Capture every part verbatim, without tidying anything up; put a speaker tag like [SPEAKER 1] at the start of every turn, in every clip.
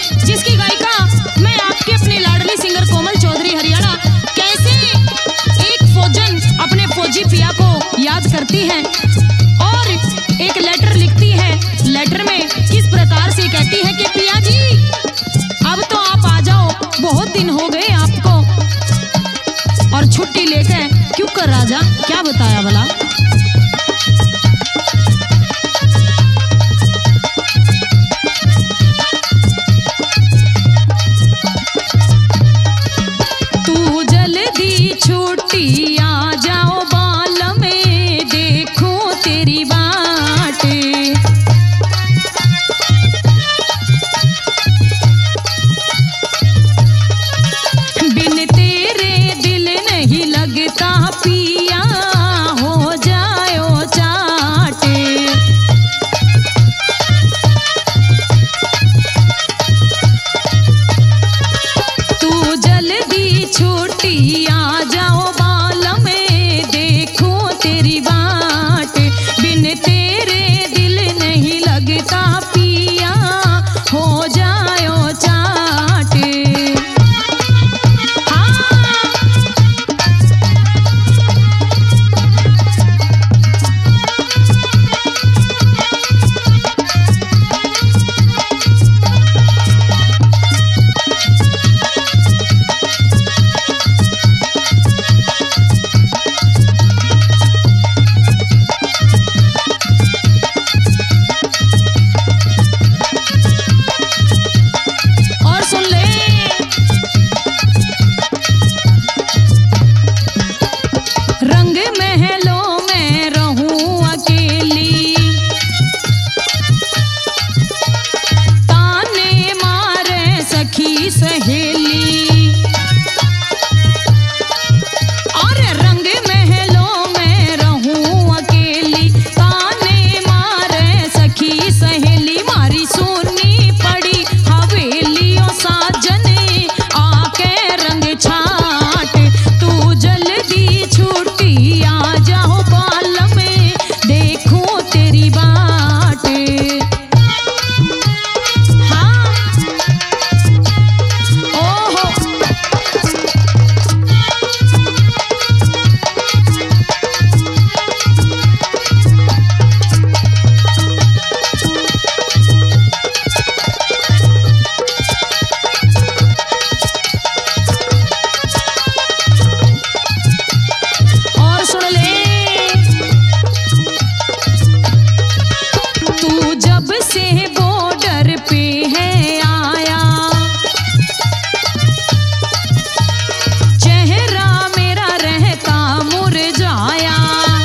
[SPEAKER 1] जिसकी गायिका मैं आपकी अपनी लाडली सिंगर कोमल चौधरी हरियाणा। कैसे एक फौजन अपने फौजी पिया को याद करती है और एक लेटर लिखती है। लेटर में किस प्रकार से कहती है कि पिया जी अब तो आप आ जाओ, बहुत दिन हो गए आपको। और छुट्टी लेकर क्यों कर राजा, क्या बताया भला। तू जल्दी छुट्टी आ जाओ बाल में, देखो तेरी बाट। बिन तेरे दिल नहीं लगता पिया, हो जाओ चाट। तू जल्दी छुट्टी आ जाओ बाल में, देखो तेरी बाट। बिन तेरे दिल नहीं लगता पिया, हो जाओ चाट। और सुन ले, रंग महलों में रहूं अकेली, ताने मारे सखी सहेली। और रंग महलों में रहूं अकेली, ताने मारे सखी सहेली। मारी सुनी पड़ी हवेलियों साजने, आके रंग छाट। तू जल्दी छुट्टी आ जाओ बाल में, देखो तेरी बाट। हाँ ओहो और सुन ले, तू जब से बॉर्डर पे है आया, चेहरा मेरा रहता मुरझाया।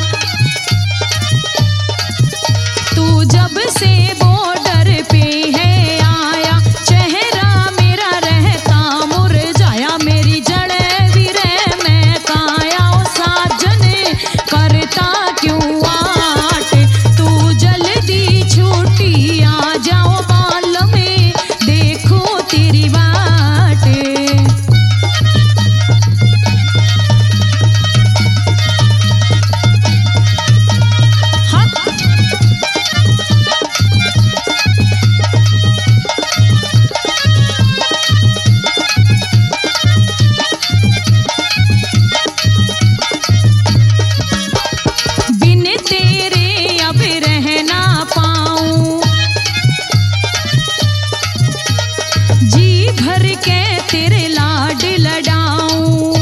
[SPEAKER 1] तू जब से बॉर्डर पे है आया, चेहरा मेरा रहता मुरझाया। मेरी जड़े विरह में काया ओ साजन, करता क्यों आट। तू जल्दी छुट्टी आ जाओ बाल में, देखो तेरी बाट। हाँ बिन तेरे अब रह ना पाऊं, जी भर के तेरे लाड लडाऊं।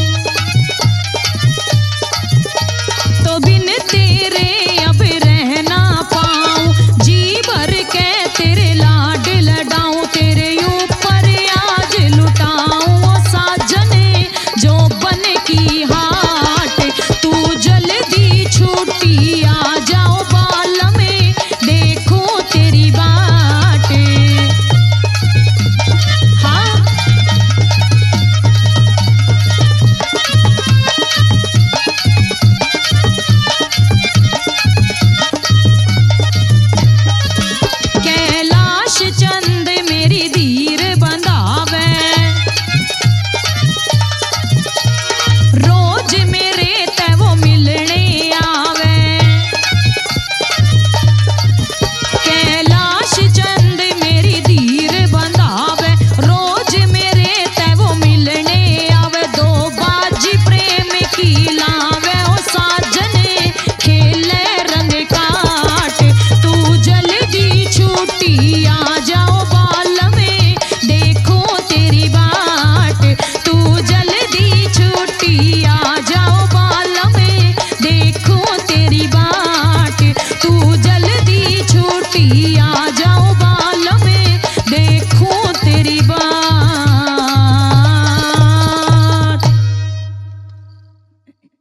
[SPEAKER 1] तो बिन तेरे अब रह ना पाऊं, जी भर के तेरे लाड लडाऊं। तेरे ऊपर आज लुटाऊं साजने, जो बन की हाट। तू जल्दी छुट्टी आ जाओ बाल में, देखो तेरी बाट। हाँ कैलाश चंद मेरी धीर बंदा।